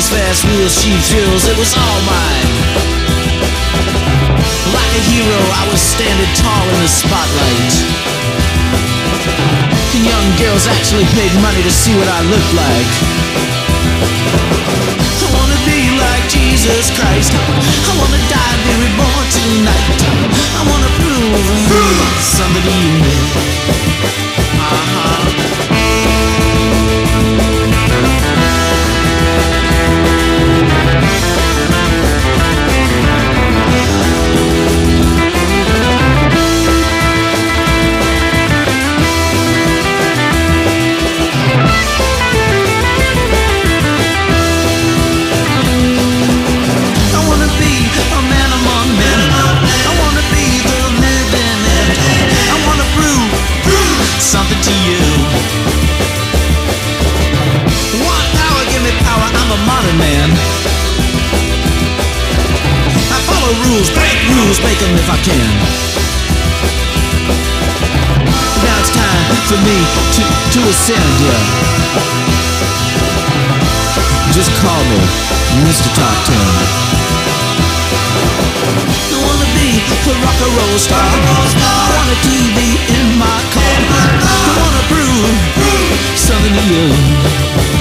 fast wheels, cheap thrills, it was all mine. Like a hero, I was standing tall in the spotlight. And young girls actually paid money to see what I looked like. I wanna be like Jesus Christ. I wanna die and be reborn tonight. I wanna prove something to you. Something to you. Want power, give me power, I'm a modern man. I follow rules, break rules, make them if I can. Now it's time for me to ascend, yeah. Just call me Mr. Top 10. I wanna be a rock and roll star. I want a TV in my car. I wanna prove something to you.